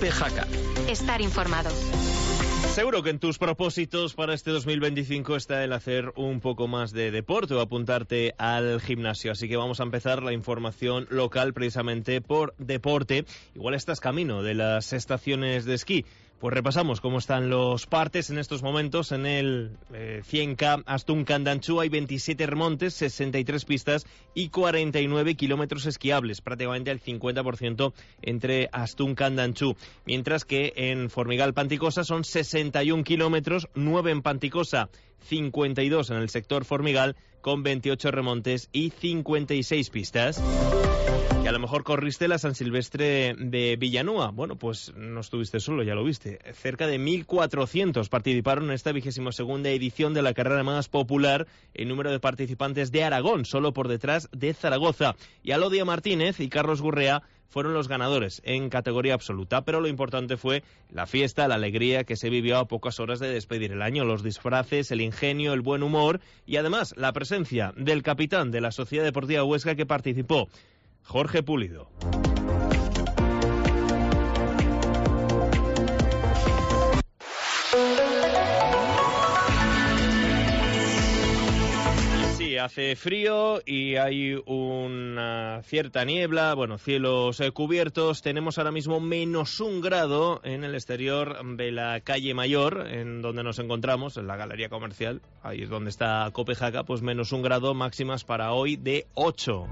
Cope Jaca. Estar informado. Seguro que en tus propósitos para este 2025 está el hacer un poco más de deporte o apuntarte al gimnasio. Así que vamos a empezar la información local precisamente por deporte. Igual estás camino de las estaciones de esquí. Pues repasamos cómo están los partes en estos momentos. En el 100K Astún-Candanchú hay 27 remontes, 63 pistas y 49 kilómetros esquiables, prácticamente el 50% entre Astún-Candanchú. Mientras que en Formigal-Panticosa son 61 kilómetros, 9 en Panticosa, 52 en el sector Formigal, con 28 remontes y 56 pistas. Y a lo mejor corriste la San Silvestre de Villanúa. Bueno, pues no estuviste solo, ya lo viste. Cerca de 1.400 participaron en esta 22ª edición de la carrera más popular en número de participantes de Aragón, solo por detrás de Zaragoza. Y Alodia Martínez y Carlos Gurrea fueron los ganadores en categoría absoluta, pero lo importante fue la fiesta, la alegría que se vivió a pocas horas de despedir el año, los disfraces, el ingenio, el buen humor y además la presencia del capitán de la Sociedad Deportiva Huesca que participó, Jorge Pulido. Sí, hace frío y hay una cierta niebla, bueno, cielos cubiertos. Tenemos ahora mismo -1 grado en el exterior de la calle Mayor, en donde nos encontramos, en la galería comercial. Ahí es donde está Cope Jaca, pues -1 grado, máximas para hoy de 8.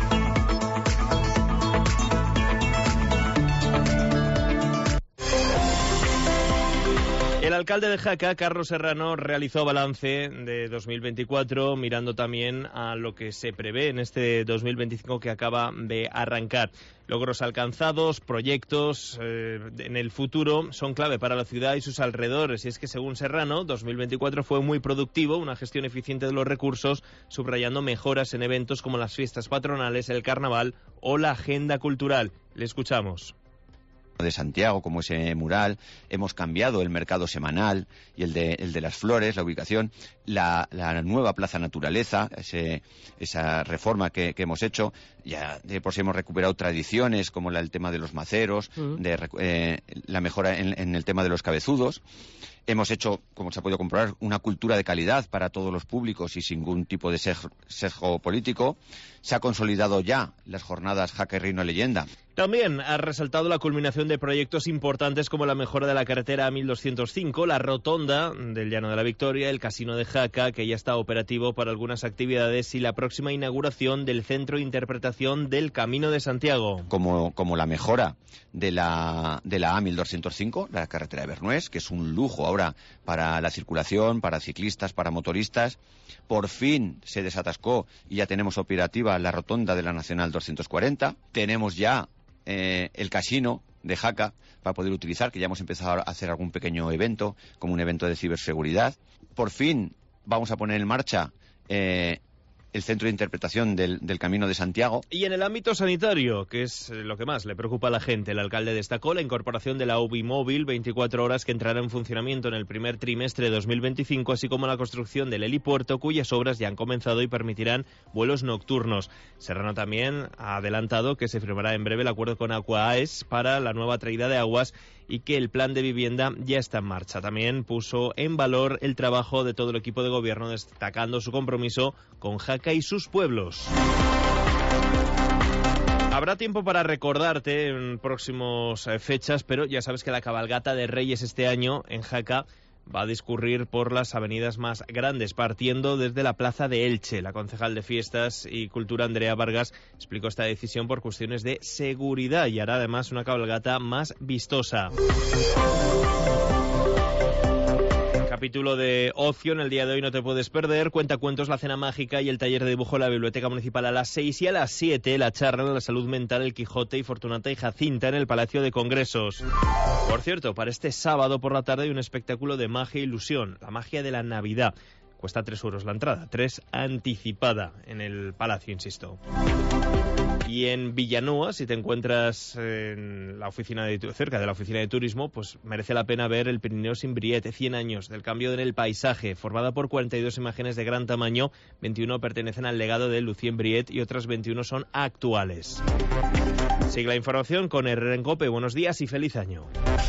El alcalde de Jaca, Carlos Serrano, realizó balance de 2024, mirando también a lo que se prevé en este 2025 que acaba de arrancar. Logros alcanzados, proyectos en el futuro son clave para la ciudad y sus alrededores. Y es que, según Serrano, 2024 fue muy productivo, una gestión eficiente de los recursos, subrayando mejoras en eventos como las fiestas patronales, el carnaval o la agenda cultural. Le escuchamos. De Santiago, como ese mural, hemos cambiado el mercado semanal y el de las flores, la ubicación, la nueva Plaza Naturaleza, esa reforma que hemos hecho. Ya de por sí hemos recuperado tradiciones como el tema de los maceros, la mejora en el tema de los cabezudos. Hemos hecho, como se ha podido comprobar, una cultura de calidad para todos los públicos y sin ningún tipo de sesgo político. Se ha consolidado ya las jornadas Jaca y Reino Leyenda. También ha resaltado la culminación de proyectos importantes como la mejora de la carretera A1205, la rotonda del Llano de la Victoria, el Casino de Jaca, que ya está operativo para algunas actividades, y la próxima inauguración del Centro de Interpretación del Camino de Santiago. Como la mejora de la A1205, la carretera de Bernués, que es un lujo ahora para la circulación, para ciclistas, para motoristas. Por fin se desatascó y ya tenemos operativa la rotonda de la Nacional 240. Tenemos ya el casino de Jaca para poder utilizar, que ya hemos empezado a hacer algún pequeño evento, como un evento de ciberseguridad. Por fin vamos a poner en marcha el centro de interpretación del Camino de Santiago. Y en el ámbito sanitario, que es lo que más le preocupa a la gente, el alcalde destacó la incorporación de la UBI móvil 24 horas que entrará en funcionamiento en el primer trimestre de 2025, así como la construcción del helipuerto, cuyas obras ya han comenzado y permitirán vuelos nocturnos. Serrano también ha adelantado que se firmará en breve el acuerdo con Aquaes para la nueva traída de aguas y que el plan de vivienda ya está en marcha. También puso en valor el trabajo de todo el equipo de gobierno, destacando su compromiso con Jaca y sus pueblos. Habrá tiempo para recordarte en próximas fechas, pero ya sabes que la cabalgata de Reyes este año en Jaca va a discurrir por las avenidas más grandes, partiendo desde la plaza de Elche. La concejal de Fiestas y Cultura, Andrea Vargas, explicó esta decisión por cuestiones de seguridad y hará además una cabalgata más vistosa. Capítulo de ocio en el día de hoy no te puedes perder. Cuentacuentos, la cena mágica y el taller de dibujo de la Biblioteca Municipal a las 6 y a las 7 la charla en la salud mental El Quijote y Fortunata y Jacinta en el Palacio de Congresos. Por cierto, para este sábado por la tarde hay un espectáculo de magia e ilusión, la magia de la Navidad. Cuesta 3 euros la entrada, 3 anticipada en el Palacio, insisto. Y Y en Villanueva, si te encuentras en la oficina cerca de la oficina de turismo, pues merece la pena ver el Pirineo sin Briet, 100 años del cambio en el paisaje, formada por 42 imágenes de gran tamaño, 21 pertenecen al legado de Lucien Briet y otras 21 son actuales. Sigue la información con Herrera en COPE. Buenos días y feliz año.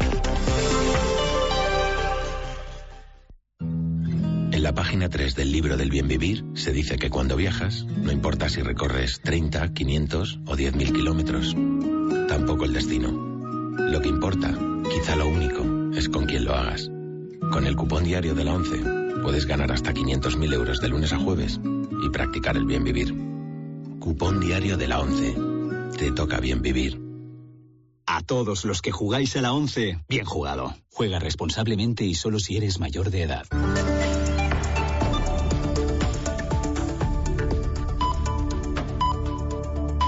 En la página 3 del libro del bien vivir se dice que cuando viajas, no importa si recorres 30, 500 o 10.000 kilómetros, tampoco el destino. Lo que importa, quizá lo único, es con quién lo hagas. Con el cupón diario de la ONCE puedes ganar hasta 500.000 euros de lunes a jueves y practicar el bien vivir. Cupón diario de la ONCE. Te toca bien vivir. A todos los que jugáis a la ONCE, bien jugado. Juega responsablemente y solo si eres mayor de edad.